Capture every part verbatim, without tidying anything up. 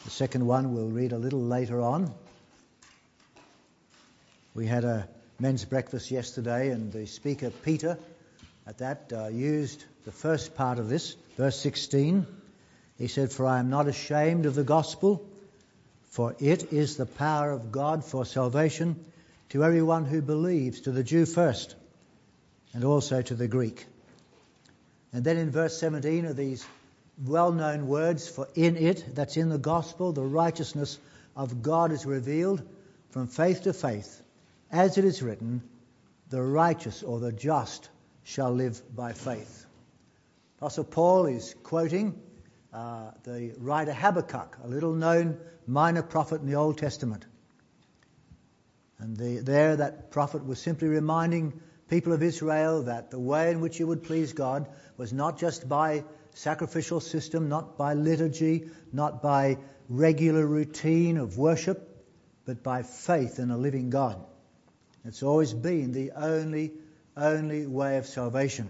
The second one we'll read a little later on. We had a men's breakfast yesterday, and the speaker, Peter, at that uh, used the first part of this, verse sixteen. He said, "For I am not ashamed of the gospel, for it is the power of God for salvation to everyone who believes, to the Jew first, and also to the Greek." And then in verse seventeen are these well-known words, "For in it," that's in the gospel, "the righteousness of God is revealed from faith to faith, as it is written, the righteous or the just shall live by faith." Apostle Paul is quoting uh, the writer Habakkuk, a little-known minor prophet in the Old Testament. And the, there that prophet was simply reminding people of Israel that the way in which you would please God was not just by sacrificial system, not by liturgy, not by regular routine of worship, but by faith in a living God. It's always been the only, only way of salvation.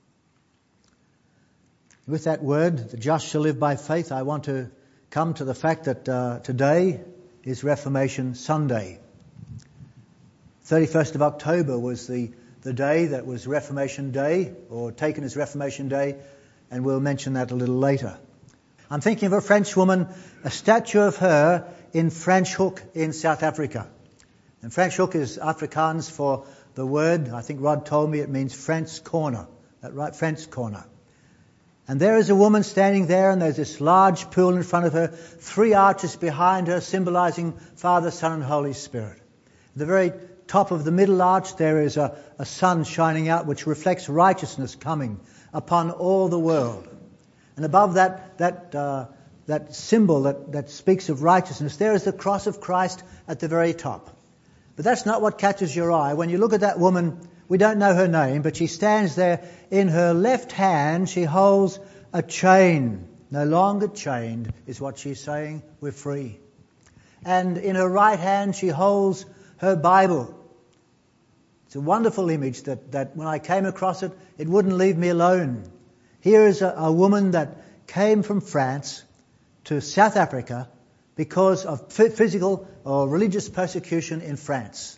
With that word, the just shall live by faith, I want to come to the fact that uh, today is Reformation Sunday. thirty-first of October was the, the day that was Reformation Day, or taken as Reformation Day, and we'll mention that a little later. I'm thinking of a French woman, a statue of her in Franschhoek in South Africa. And Franschhoek is Afrikaans for the word, I think Rod told me it means French corner. That right, French corner. And there is a woman standing there, and there's this large pool in front of her, three arches behind her symbolizing Father, Son and Holy Spirit. At the very top of the middle arch there is a, a sun shining out which reflects righteousness coming upon all the world. And above that that uh, that symbol that, that speaks of righteousness, there is the cross of Christ at the very top. But that's not what catches your eye. When you look at that woman, we don't know her name, but she stands there. In her left hand she holds a chain. No longer chained is what she's saying. We're free. And in her right hand she holds her Bible. It's a wonderful image that, that when I came across it, it wouldn't leave me alone. Here is a, a woman that came from France to South Africa because of physical or religious persecution in France.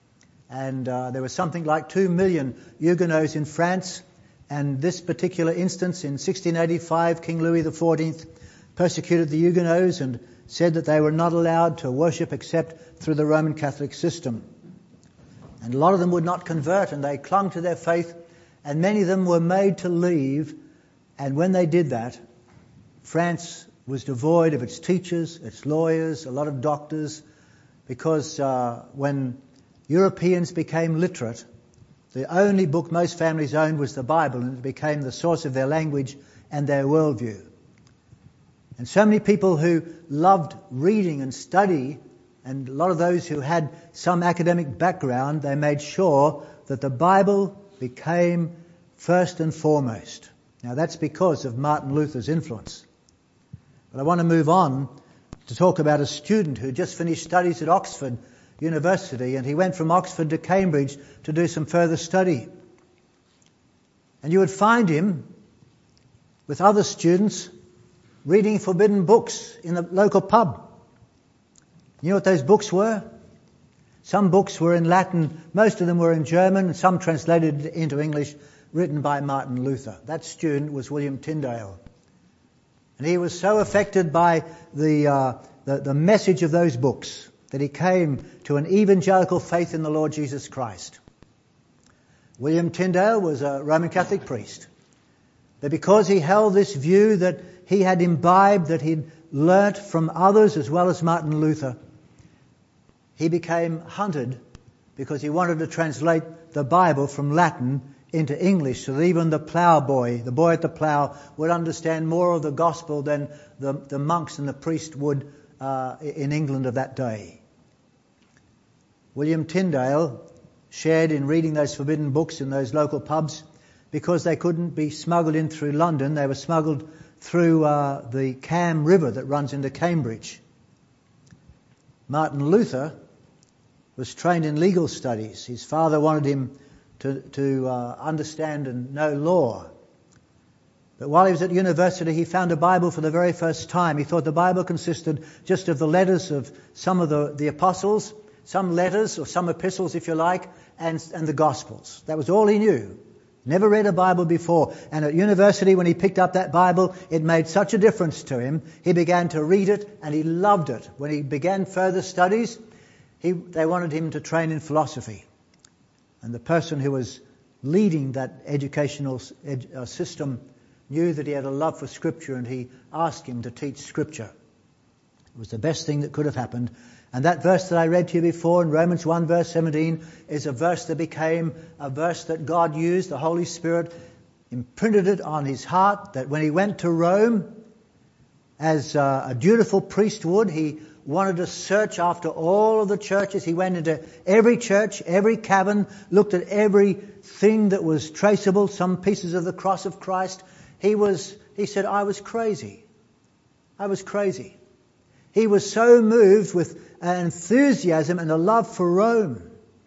And uh, there was something like two million Huguenots in France. And this particular instance, in sixteen eighty-five, King Louis the fourteenth persecuted the Huguenots and said that they were not allowed to worship except through the Roman Catholic system. And a lot of them would not convert, and they clung to their faith, and many of them were made to leave. And when they did that, France was devoid of its teachers, its lawyers, a lot of doctors, because uh, when Europeans became literate, the only book most families owned was the Bible, and it became the source of their language and their worldview. And so many people who loved reading and study, and a lot of those who had some academic background, they made sure that the Bible became first and foremost. Now that's because of Martin Luther's influence. But I want to move on to talk about a student who just finished studies at Oxford University, and he went from Oxford to Cambridge to do some further study. And you would find him with other students reading forbidden books in the local pub. You know what those books were? Some books were in Latin, most of them were in German, and some translated into English, written by Martin Luther. That student was William Tyndale. And he was so affected by the, uh, the, the message of those books that he came to an evangelical faith in the Lord Jesus Christ. William Tyndale was a Roman Catholic priest. But because he held this view that he had imbibed, that he'd learnt from others as well as Martin Luther, he became hunted because he wanted to translate the Bible from Latin into English so that even the ploughboy, the boy at the plough, would understand more of the gospel than the, the monks and the priest would uh, in England of that day. William Tyndale shared in reading those forbidden books in those local pubs because they couldn't be smuggled in through London. They were smuggled through uh, the Cam River that runs into Cambridge. Martin Luther was trained in legal studies. His father wanted him to, to uh, understand and know law. But while he was at university, he found a Bible for the very first time. He thought the Bible consisted just of the letters of some of the, the apostles, some letters or some epistles, if you like, and, and the Gospels. That was all he knew. Never read a Bible before. And at university, when he picked up that Bible, it made such a difference to him. He began to read it and he loved it. When he began further studies, he, they wanted him to train in philosophy. And the person who was leading that educational ed, uh, system knew that he had a love for Scripture, and he asked him to teach Scripture. It was the best thing that could have happened. And that verse that I read to you before in Romans one verse seventeen is a verse that became a verse that God used. The Holy Spirit imprinted it on his heart, that when he went to Rome, as uh, a dutiful priest would, he wanted to search after all of the churches. He went into every church, every cabin, looked at everything that was traceable, some pieces of the cross of Christ. He was, he said, I was crazy. I was crazy. He was so moved with an enthusiasm and a love for Rome.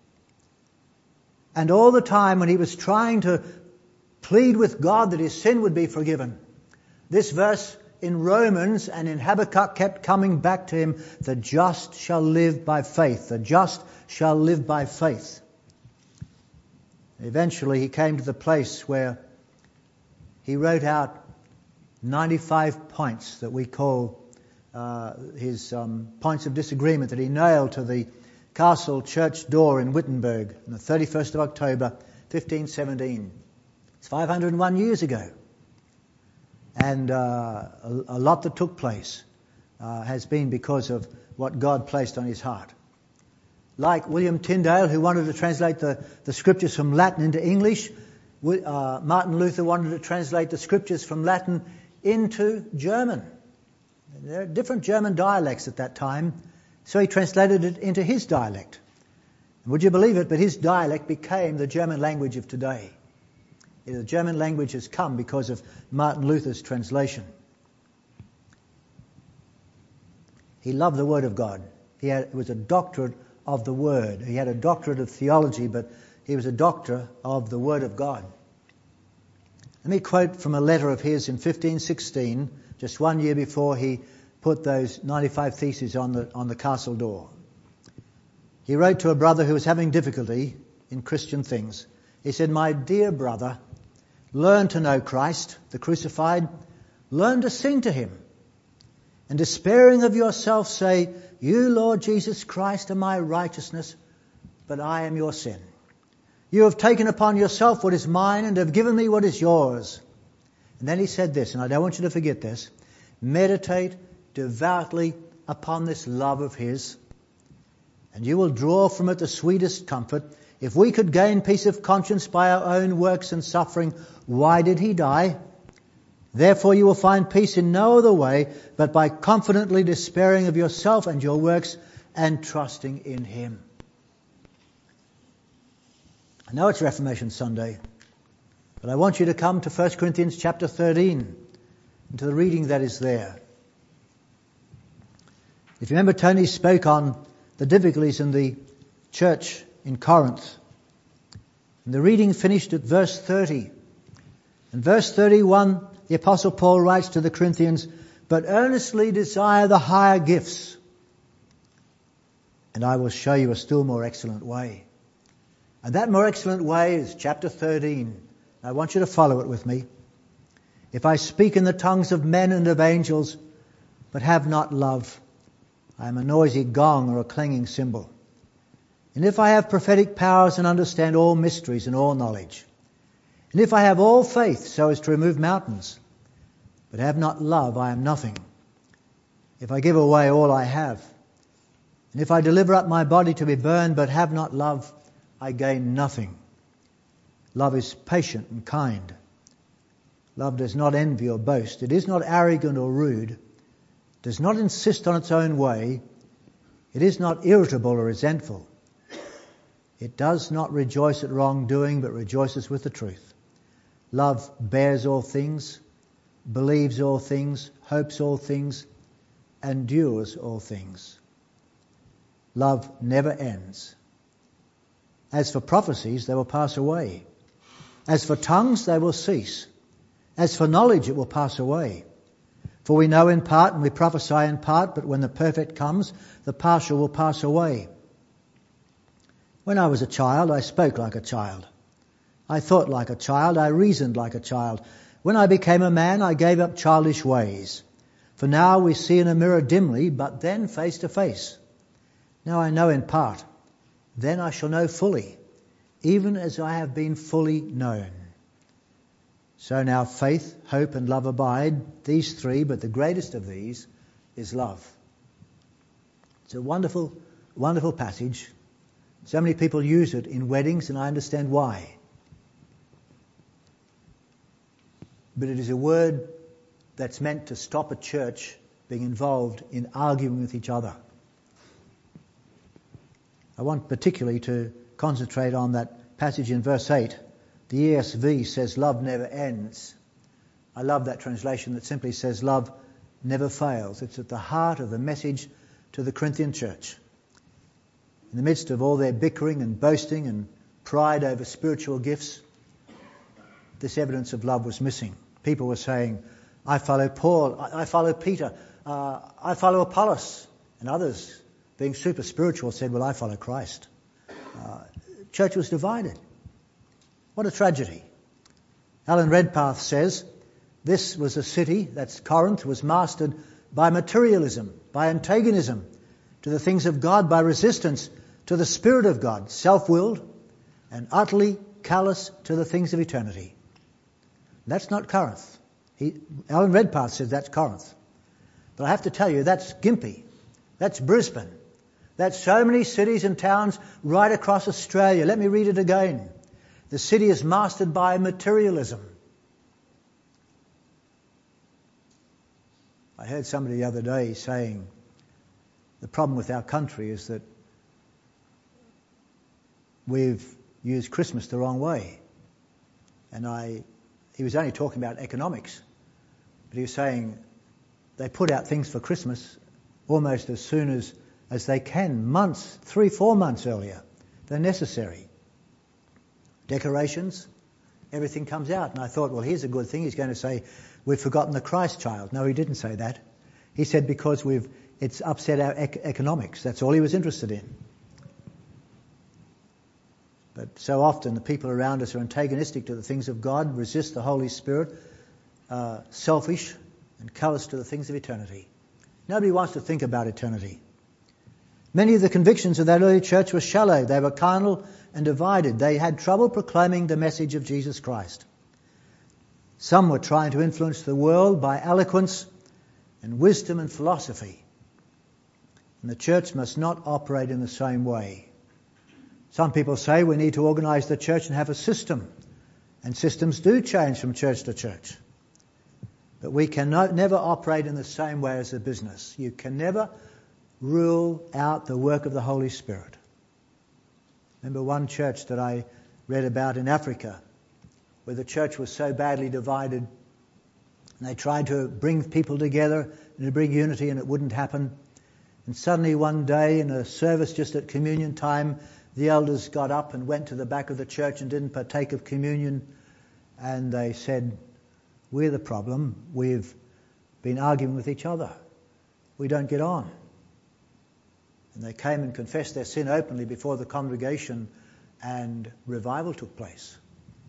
And all the time when he was trying to plead with God that his sin would be forgiven, this verse in Romans and in Habakkuk kept coming back to him, the just shall live by faith. The just shall live by faith. Eventually he came to the place where he wrote out ninety-five points that we call uh, his um, points of disagreement that he nailed to the castle church door in Wittenberg on the thirty-first of October, fifteen seventeen. It's five hundred one years ago. And uh, a, a lot that took place uh, has been because of what God placed on his heart. Like William Tyndale, who wanted to translate the, the scriptures from Latin into English, uh, Martin Luther wanted to translate the scriptures from Latin into German. There are different German dialects at that time, so he translated it into his dialect. And would you believe it, but his dialect became the German language of today. The German language has come because of Martin Luther's translation. He loved the Word of God. He had, was a doctorate of the Word. He had a doctorate of theology, but he was a doctor of the Word of God. Let me quote from a letter of his in fifteen sixteen, just one year before he put those ninety-five theses on the, on the castle door. He wrote to a brother who was having difficulty in Christian things. He said, "My dear brother, learn to know Christ, the crucified. Learn to sing to him. And despairing of yourself say, you, Lord Jesus Christ, are my righteousness, but I am your sin. You have taken upon yourself what is mine and have given me what is yours." And then he said this, and I don't want you to forget this. Meditate devoutly upon this love of his, and you will draw from it the sweetest comfort. If we could gain peace of conscience by our own works and suffering, why did he die? Therefore you will find peace in no other way but by confidently despairing of yourself and your works and trusting in him. I know it's Reformation Sunday, but I want you to come to First Corinthians chapter thirteen and to the reading that is there. If you remember, Tony spoke on the difficulties in the church in Corinth. And the reading finished at verse thirty. In verse thirty-one, the Apostle Paul writes to the Corinthians, "But earnestly desire the higher gifts, and I will show you a still more excellent way." And that more excellent way is chapter thirteen. I want you to follow it with me. "If I speak in the tongues of men and of angels, but have not love, I am a noisy gong or a clanging cymbal. And if I have prophetic powers and understand all mysteries and all knowledge, and if I have all faith so as to remove mountains, but have not love, I am nothing. If I give away all I have, and if I deliver up my body to be burned, but have not love, I gain nothing. Love is patient and kind. Love does not envy or boast. It is not arrogant or rude, does not insist on its own way. It is not irritable or resentful. It does not rejoice at wrongdoing, but rejoices with the truth. Love bears all things, believes all things, hopes all things, endures all things. Love never ends. As for prophecies, they will pass away. As for tongues, they will cease. As for knowledge, it will pass away. For we know in part and we prophesy in part, but when the perfect comes, the partial will pass away. When I was a child, I spoke like a child. I thought like a child, I reasoned like a child. When I became a man, I gave up childish ways. For now we see in a mirror dimly, but then face to face. Now I know in part, then I shall know fully, even as I have been fully known. So now faith, hope and love abide, these three, but the greatest of these is love. It's a wonderful, wonderful passage. So many people use it in weddings, and I understand why. But it is a word that's meant to stop a church being involved in arguing with each other. I want particularly to concentrate on that passage in verse eight. The E S V says love never ends. I love that translation that simply says love never fails. It's at the heart of the message to the Corinthian church. In the midst of all their bickering and boasting and pride over spiritual gifts, this evidence of love was missing. People were saying, I follow Paul, I, I follow Peter, uh, I follow Apollos. And others, being super spiritual, said, well, I follow Christ. Uh, church was divided. What a tragedy. Alan Redpath says, this was a city, that's Corinth, was mastered by materialism, by antagonism to the things of God, by resistance to the Spirit of God, self-willed and utterly callous to the things of eternity. That's not Corinth. He, Alan Redpath says that's Corinth. But I have to tell you, that's Gympie. That's Brisbane. That's so many cities and towns right across Australia. Let me read it again. The city is mastered by materialism. I heard somebody the other day saying the problem with our country is that we've used Christmas the wrong way. And I, he was only talking about economics, but he was saying they put out things for Christmas almost as soon as, as they can, months, three, four months earlier. They're necessary. Decorations, everything comes out. And I thought, well, here's a good thing. He's going to say, we've forgotten the Christ child. No, he didn't say that. He said because we've it's upset our ec- economics. That's all he was interested in. But so often the people around us are antagonistic to the things of God, resist the Holy Spirit, uh, selfish and callous to the things of eternity. Nobody wants to think about eternity. Many of the convictions of that early church were shallow. They were carnal and divided. They had trouble proclaiming the message of Jesus Christ. Some were trying to influence the world by eloquence and wisdom and philosophy. And the church must not operate in the same way. Some people say we need to organise the church and have a system. And systems do change from church to church. But we can no, never operate in the same way as a business. You can never rule out the work of the Holy Spirit. Remember one church that I read about in Africa, where the church was so badly divided, and they tried to bring people together and to bring unity, and it wouldn't happen. And suddenly one day in a service just at communion time, the elders got up and went to the back of the church and didn't partake of communion. And they said, we're the problem. We've been arguing with each other. We don't get on. And they came and confessed their sin openly before the congregation, and revival took place.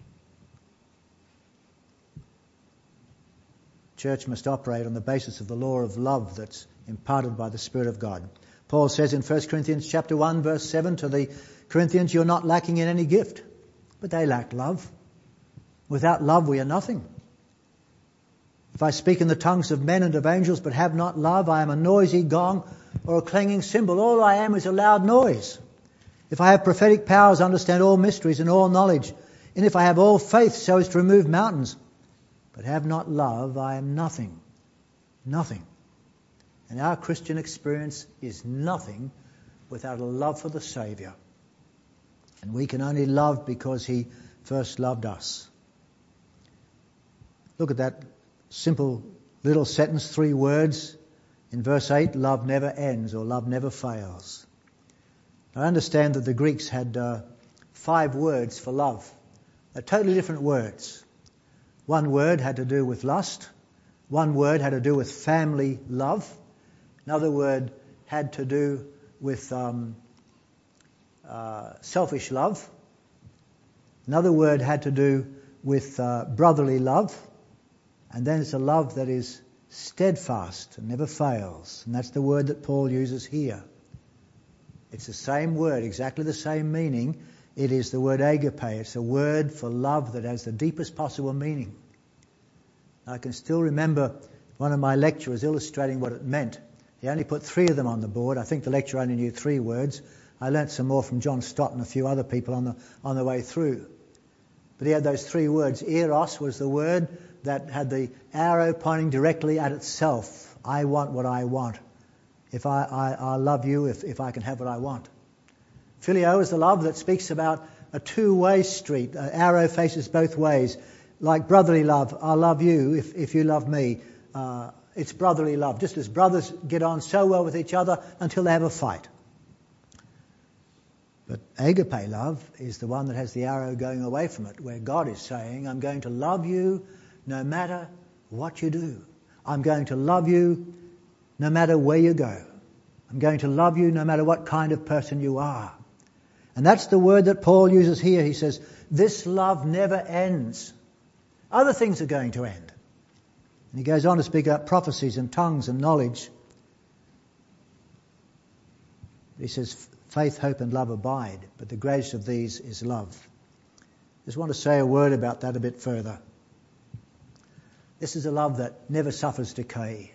Church must operate on the basis of the law of love that's imparted by the Spirit of God. Paul says in First Corinthians chapter one, verse seven to the Corinthians, you're not lacking in any gift, but they lack love. Without love we are nothing. If I speak in the tongues of men and of angels but have not love, I am a noisy gong or a clanging cymbal. All I am is a loud noise. If I have prophetic powers, understand all mysteries and all knowledge, and if I have all faith so as to remove mountains, but have not love, I am nothing. Nothing. And our Christian experience is nothing without a love for the Saviour. And we can only love because He first loved us. Look at that simple little sentence, three words. In verse eight, love never ends, or love never fails. I understand that the Greeks had uh, five words for love. They're totally different words. One word had to do with lust. One word had to do with family love. Another word had to do with um, uh, selfish love. Another word had to do with uh, brotherly love. And then it's a love that is steadfast and never fails. And that's the word that Paul uses here. It's the same word, exactly the same meaning. It is the word agape. It's a word for love that has the deepest possible meaning. I can still remember one of my lecturers illustrating what it meant. He only put three of them on the board. I think the lecturer only knew three words. I learnt some more from John Stott and a few other people on the on the way through. But he had those three words. Eros was the word that had the arrow pointing directly at itself. I want what I want. If I, I, I love you, if, if I can have what I want. Phileo is the love that speaks about a two-way street. An arrow faces both ways. Like brotherly love, I love you if, if you love me. Uh, it's brotherly love. Just as brothers get on so well with each other until they have a fight. But agape love is the one that has the arrow going away from it, where God is saying, I'm going to love you no matter what you do. I'm going to love you no matter where you go. I'm going to love you no matter what kind of person you are. And that's the word that Paul uses here. He says, this love never ends. Other things are going to end. And he goes on to speak about prophecies and tongues and knowledge. He says, faith, hope and love abide, but the greatest of these is love. Just want to say a word about that a bit further. This is a love that never suffers decay.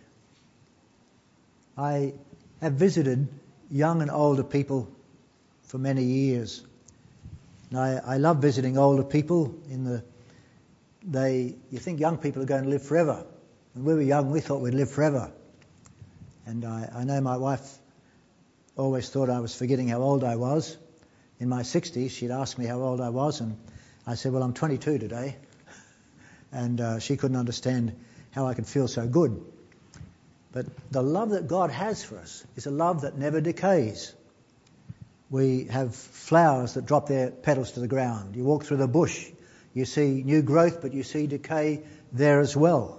I have visited young and older people for many years. And I, I love visiting older people. In the they, you think young people are going to live forever. When we were young, we thought we'd live forever. And I, I know my wife always thought I was forgetting how old I was. In my sixties, she'd ask me how old I was, and I said, well, I'm twenty-two today. And uh, she couldn't understand how I could feel so good. But the love that God has for us is a love that never decays. We have flowers that drop their petals to the ground. You walk through the bush, you see new growth, but you see decay there as well.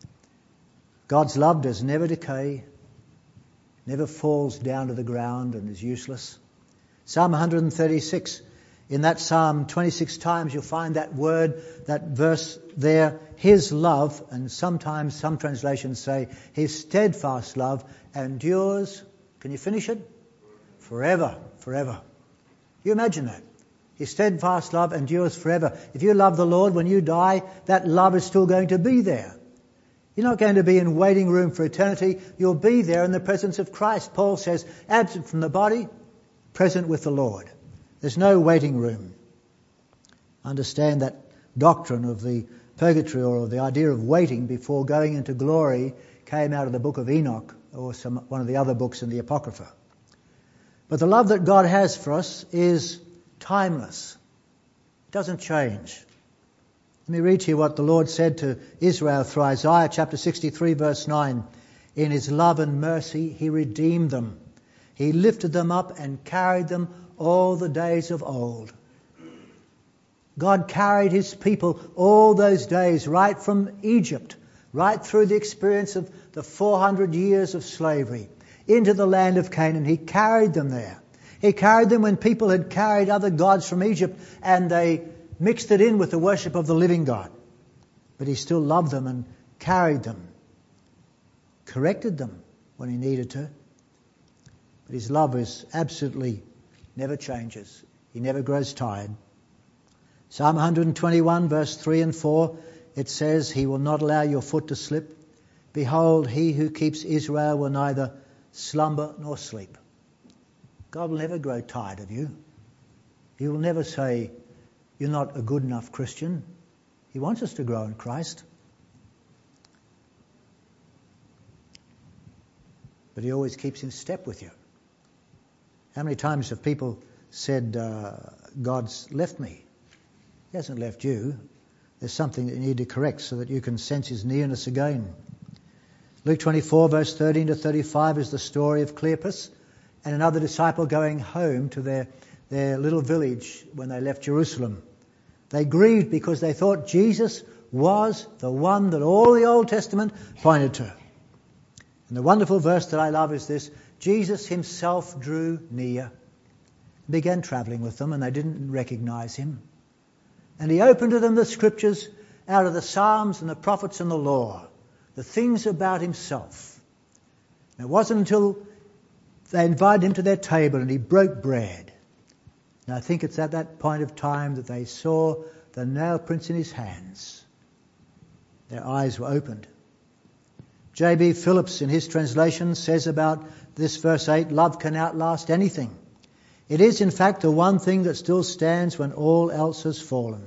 God's love does never decay, never falls down to the ground and is useless. Psalm one thirty-six, in that psalm, twenty-six times you'll find that word, that verse there, his love, and sometimes some translations say his steadfast love endures, can you finish it? Forever, forever. You imagine that. His steadfast love endures forever. If you love the Lord, when you die, that love is still going to be there. You're not going to be in waiting room for eternity. You'll be there in the presence of Christ. Paul says, absent from the body, present with the Lord. There's no waiting room. Understand that doctrine of the purgatory, or of the idea of waiting before going into glory, came out of the book of Enoch, or some one of the other books in the Apocrypha. But the love that God has for us is timeless. It doesn't change. Let me read to you what the Lord said to Israel through Isaiah chapter sixty-three verse nine. In his love and mercy he redeemed them. He lifted them up and carried them all the days of old. God carried his people all those days, right from Egypt, right through the experience of the four hundred years of slavery, into the land of Canaan. He carried them there. He carried them when people had carried other gods from Egypt and they mixed it in with the worship of the living God. But he still loved them and carried them, corrected them when he needed to. But his love is absolutely never changes. He never grows tired. Psalm one twenty-one verse three and four, it says, he will not allow your foot to slip. Behold, he who keeps Israel will neither slumber nor sleep. God will never grow tired of you. He will never say, you're not a good enough Christian. He wants us to grow in Christ. But he always keeps in step with you. How many times have people said, uh, God's left me? He hasn't left you. There's something that you need to correct so that you can sense his nearness again. Luke twenty-four verse thirteen to thirty-five is the story of Cleopas and another disciple going home to their, their little village when they left Jerusalem. They grieved because they thought Jesus was the one that all the Old Testament pointed to. And the wonderful verse that I love is this: Jesus himself drew near, began travelling with them, and they didn't recognize him. And he opened to them the scriptures out of the Psalms and the prophets and the law, the things about himself. And it wasn't until they invited him to their table and he broke bread. And I think it's at that point of time that they saw the nail prints in his hands. Their eyes were opened. J B Phillips in his translation says about this verse eight, love can outlast anything. It is in fact the one thing that still stands when all else has fallen.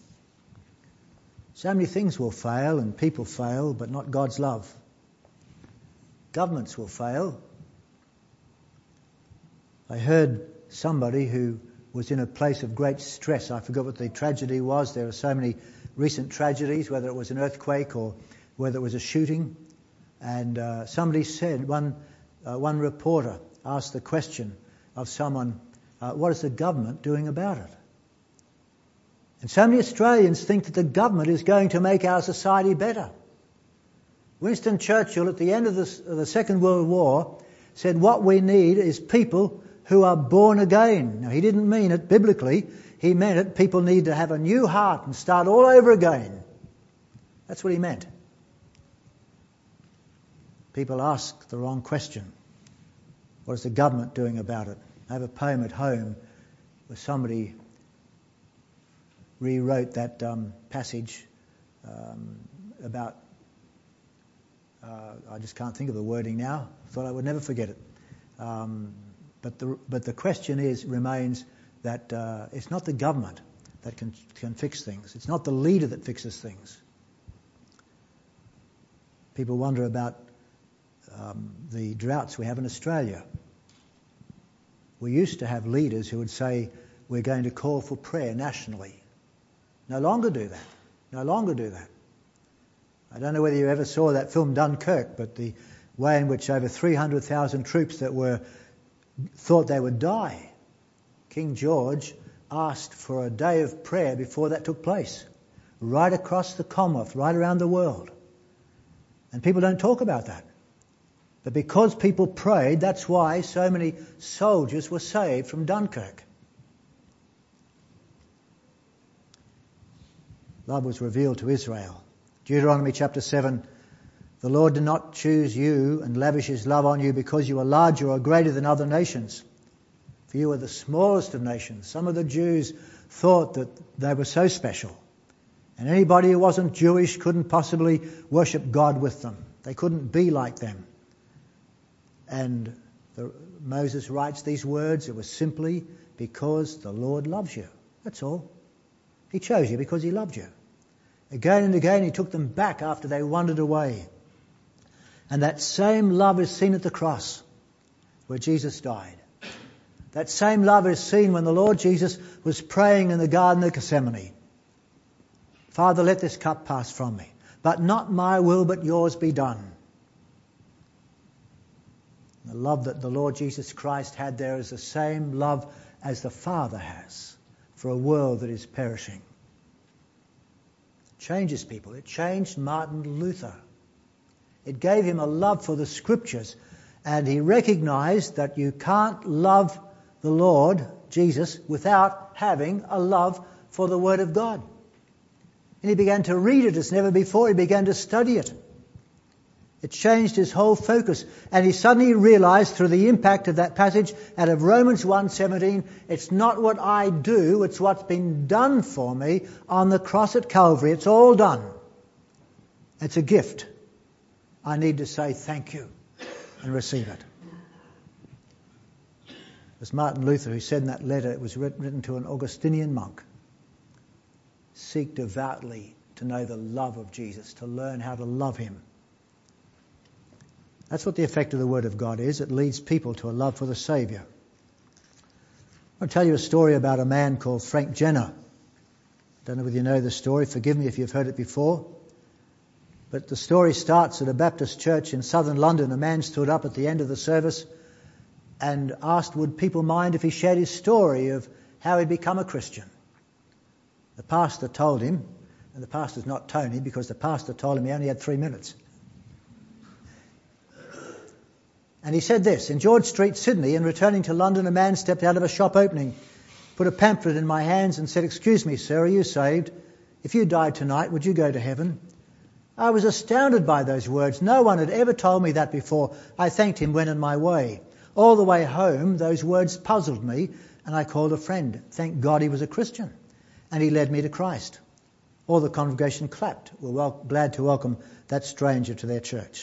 So many things will fail and people fail, but not God's love. Governments will fail. I heard somebody who was in a place of great stress. I forgot what the tragedy was. There are so many recent tragedies, whether it was an earthquake or whether it was a shooting. And uh, somebody said, one uh, one reporter asked the question of someone, uh, what is the government doing about it? And so many Australians think that the government is going to make our society better. Winston Churchill, at the end of the, of the Second World War, said what we need is people who are born again. Now, he didn't mean it biblically. He meant it, people need to have a new heart and start all over again. That's what he meant. People ask the wrong question. What is the government doing about it? I have a poem at home where somebody rewrote that um, passage um, about, uh, I just can't think of the wording now. Thought I would never forget it. Um, but the but the question is remains that uh, it's not the government that can can fix things. It's not the leader that fixes things. People wonder about um, the droughts we have in Australia. We used to have leaders who would say, we're going to call for prayer nationally. No longer do that. No longer do that. I don't know whether you ever saw that film Dunkirk, but the way in which over three hundred thousand troops that were thought they would die, King George asked for a day of prayer before that took place, right across the Commonwealth, right around the world. And people don't talk about that. But because people prayed, that's why so many soldiers were saved from Dunkirk. Love was revealed to Israel. Deuteronomy chapter seven, the Lord did not choose you and lavish his love on you because you are larger or greater than other nations. For you are the smallest of nations. Some of the Jews thought that they were so special. And anybody who wasn't Jewish couldn't possibly worship God with them. They couldn't be like them. And the, Moses writes these words, it was simply because the Lord loves you. That's all. He chose you because he loved you. Again and again he took them back after they wandered away. And that same love is seen at the cross where Jesus died. That same love is seen when the Lord Jesus was praying in the Garden of Gethsemane. Father, let this cup pass from me, but not my will but yours be done. The love that the Lord Jesus Christ had there is the same love as the Father has for a world that is perishing. It changes people. It changed Martin Luther. It gave him a love for the Scriptures, and he recognized that you can't love the Lord Jesus without having a love for the Word of God. And he began to read it as never before. He began to study it. It changed his whole focus. And he suddenly realized through the impact of that passage out of Romans one seventeen, it's not what I do, it's what's been done for me on the cross at Calvary. It's all done. It's a gift. I need to say thank you and receive it. It was Martin Luther who said in that letter, it was written to an Augustinian monk, seek devoutly to know the love of Jesus, to learn how to love him. That's what the effect of the Word of God is. It leads people to a love for the Saviour. I'll tell you a story about a man called Frank Jenner. I don't know whether you know the story. Forgive me if you've heard it before. But the story starts at a Baptist church in southern London. A man stood up at the end of the service and asked would people mind if he shared his story of how he'd become a Christian. The pastor told him And the pastor's not Tony, because the pastor told him he only had three minutes. And he said this: in George Street, Sydney, in returning to London, a man stepped out of a shop opening, put a pamphlet in my hands and said, "Excuse me, sir, are you saved? If you died tonight, would you go to heaven?" I was astounded by those words. No one had ever told me that before. I thanked him, went on my way. All the way home, those words puzzled me, and I called a friend. Thank God he was a Christian, and he led me to Christ. All the congregation clapped, were well, glad to welcome that stranger to their church.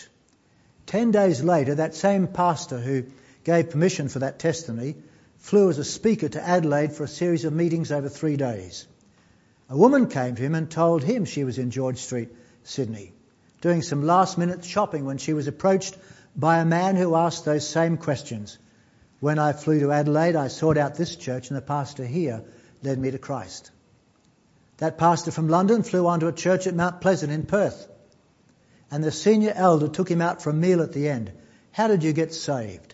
Ten days later, that same pastor who gave permission for that testimony flew as a speaker to Adelaide for a series of meetings over three days. A woman came to him and told him she was in George Street, Sydney, doing some last-minute shopping when she was approached by a man who asked those same questions. When I flew to Adelaide, I sought out this church, and the pastor here led me to Christ. That pastor from London flew on to a church at Mount Pleasant in Perth, and the senior elder took him out for a meal at the end. How did you get saved?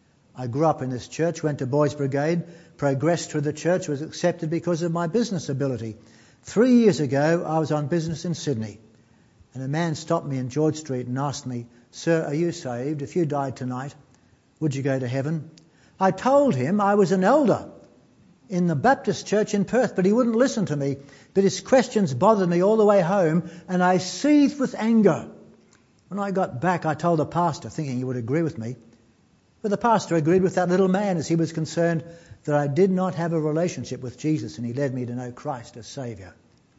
I grew up in this church, went to Boys Brigade, progressed through the church, was accepted because of my business ability. Three years ago, I was on business in Sydney, and a man stopped me in George Street and asked me, "Sir, are you saved? If you died tonight, would you go to heaven?" I told him I was an elder in the Baptist church in Perth, but he wouldn't listen to me. But his questions bothered me all the way home, and I seethed with anger. When I got back, I told the pastor, thinking he would agree with me. But the pastor agreed with that little man, as he was concerned that I did not have a relationship with Jesus, and he led me to know Christ as Saviour.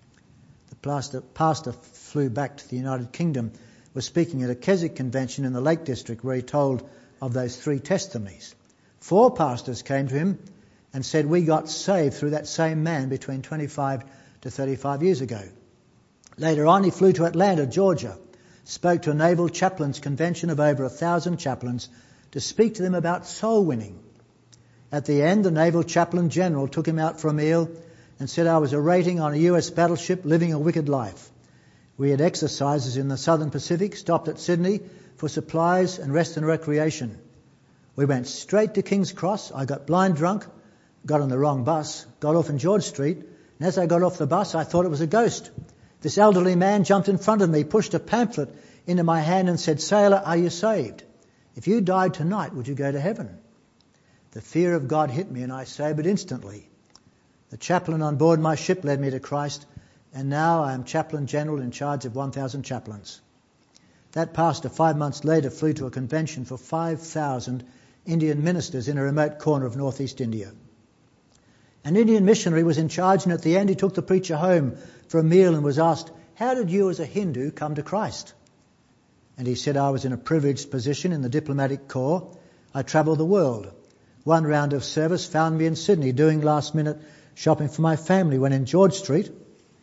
The pastor, pastor flew back to the United Kingdom, was speaking at a Keswick convention in the Lake District, where he told of those three testimonies. Four pastors came to him and said, "We got saved through that same man between twenty-five to thirty-five years ago." Later on, he flew to Atlanta, Georgia, spoke to a naval chaplains convention of over a thousand chaplains to speak to them about soul winning. At the end, the naval chaplain general took him out for a meal and said I was a rating on a U S battleship living a wicked life. We had exercises in the Southern Pacific, stopped at Sydney for supplies and rest and recreation. We went straight to King's Cross. I got blind drunk, got on the wrong bus, got off in George Street, and as I got off the bus, I thought it was a ghost. This elderly man jumped in front of me, pushed a pamphlet into my hand and said, "Sailor, are you saved? If you died tonight, would you go to heaven?" The fear of God hit me, and I sobered instantly. The chaplain on board my ship led me to Christ, and now I am chaplain general in charge of one thousand chaplains. That pastor, five months later, flew to a convention for five thousand Indian ministers in a remote corner of northeast India. An Indian missionary was in charge, and at the end he took the preacher home for a meal and was asked, "How did you as a Hindu come to Christ?" And he said, "I was in a privileged position in the diplomatic corps. I travelled the world. One round of service found me in Sydney doing last-minute shopping for my family, when in George Street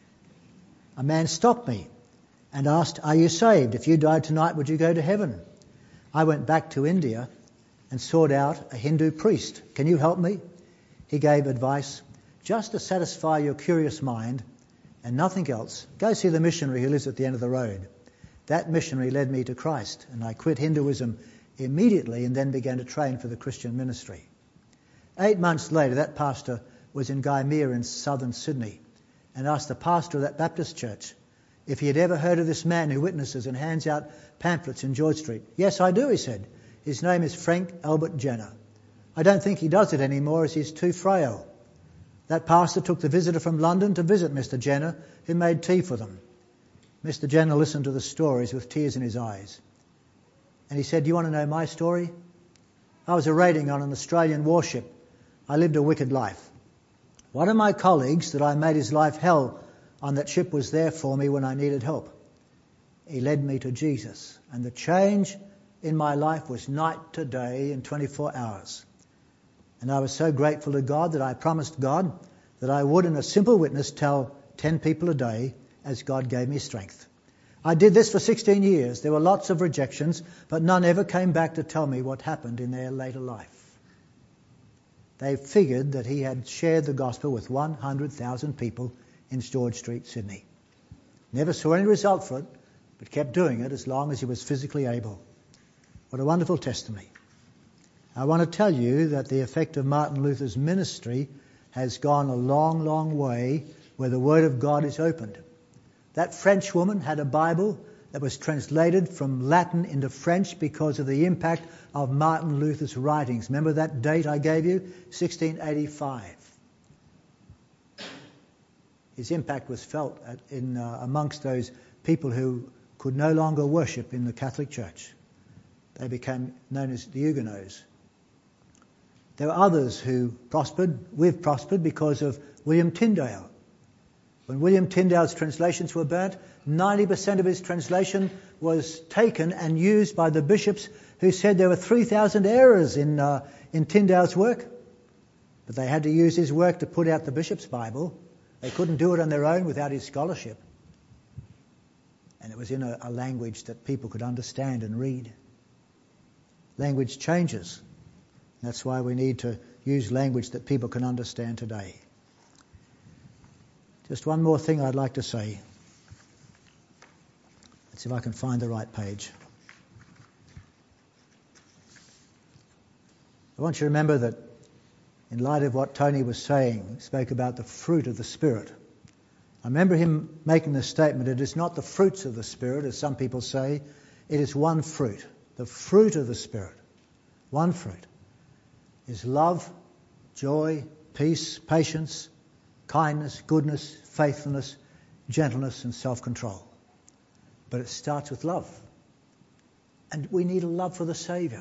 a man stopped me and asked, 'Are you saved? If you died tonight, would you go to heaven?' I went back to India and sought out a Hindu priest. 'Can you help me?' He gave advice, 'Just to satisfy your curious mind and nothing else, go see the missionary who lives at the end of the road.' That missionary led me to Christ, and I quit Hinduism immediately and then began to train for the Christian ministry. Eight months later, that pastor was in Gymea in southern Sydney and asked the pastor of that Baptist church if he had ever heard of this man who witnesses and hands out pamphlets in George Street. 'Yes, I do,' he said. 'His name is Frank Albert Jenner. I don't think he does it anymore as he's too frail.' That pastor took the visitor from London to visit Mister Jenner, who made tea for them. Mister Jenner listened to the stories with tears in his eyes. And he said, 'Do you want to know my story? I was a rating on an Australian warship. I lived a wicked life. One of my colleagues that I made his life hell on that ship was there for me when I needed help. He led me to Jesus, and the change in my life was night to day in twenty-four hours. And I was so grateful to God that I promised God that I would, in a simple witness, tell ten people a day as God gave me strength. I did this for sixteen years. There were lots of rejections, but none ever came back to tell me what happened in their later life. They figured that he had shared the gospel with one hundred thousand people in George Street, Sydney. Never saw any result for it, but kept doing it as long as he was physically able. What a wonderful testimony. I want to tell you that the effect of Martin Luther's ministry has gone a long, long way where the Word of God is opened. That French woman had a Bible that was translated from Latin into French because of the impact of Martin Luther's writings. Remember that date I gave you? sixteen eighty-five. His impact was felt at, in uh, amongst those people who could no longer worship in the Catholic Church. They became known as the Huguenots. There were others who prospered. We've prospered because of William Tyndale. When William Tyndale's translations were burnt, ninety percent of his translation was taken and used by the bishops who said there were three thousand errors in, uh, in Tyndale's work. But they had to use his work to put out the bishop's Bible. They couldn't do it on their own without his scholarship. And it was in a, a language that people could understand and read. Language changes. That's why we need to use language that people can understand today. Just one more thing I'd like to say. Let's see if I can find the right page. I want you to remember that in light of what Tony was saying, he spoke about the fruit of the Spirit. I remember him making the statement, it is not the fruits of the Spirit, as some people say, it is one fruit. The fruit of the Spirit, one fruit, is love, joy, peace, patience, kindness, goodness, faithfulness, gentleness and self-control. But it starts with love. And we need a love for the Saviour.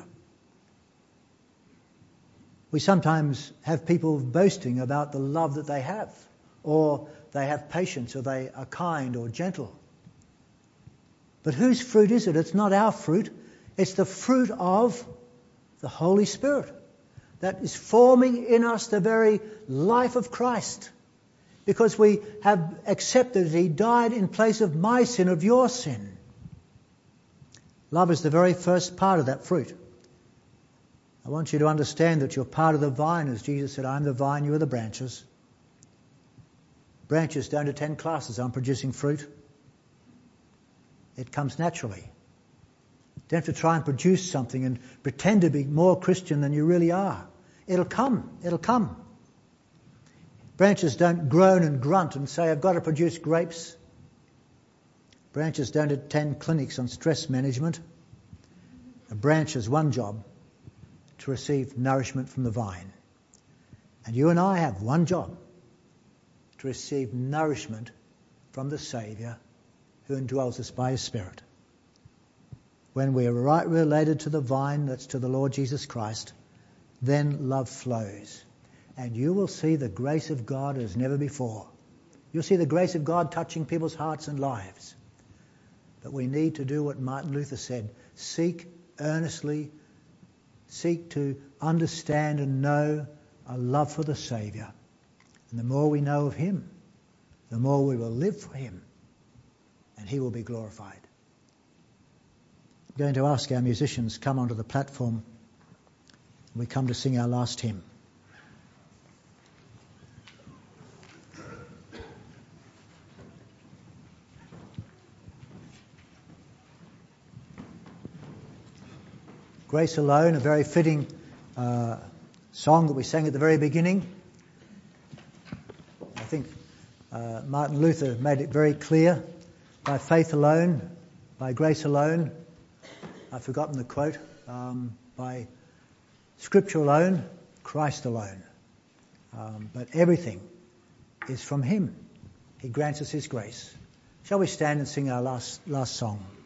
We sometimes have people boasting about the love that they have, or they have patience, or they are kind or gentle. But whose fruit is it? It's not our fruit. It's the fruit of the Holy Spirit that is forming in us the very life of Christ. Because we have accepted that He died in place of my sin, of your sin. Love is the very first part of that fruit. I want you to understand that you're part of the vine, as Jesus said, I'm the vine, you are the branches. Branches don't attend classes on producing fruit. It comes naturally. You don't have to try and produce something and pretend to be more Christian than you really are. It'll come. It'll come. Branches don't groan and grunt and say, I've got to produce grapes. Branches don't attend clinics on stress management. A branch has one job, to receive nourishment from the vine. And you and I have one job, to receive nourishment from the Saviour who indwells us by His Spirit. When we are right related to the vine, that's to the Lord Jesus Christ, then love flows. And you will see the grace of God as never before. You'll see the grace of God touching people's hearts and lives. But we need to do what Martin Luther said, seek earnestly, seek to understand and know a love for the Saviour. And the more we know of Him, the more we will live for Him, and He will be glorified. I'm going to ask our musicians come onto the platform. We come to sing our last hymn. Grace Alone, a very fitting uh, song that we sang at the very beginning. I think uh, Martin Luther made it very clear, by faith alone, by grace alone. I've forgotten the quote. Um, by Scripture alone, Christ alone. Um, but everything is from Him. He grants us His grace. Shall we stand and sing our last last song?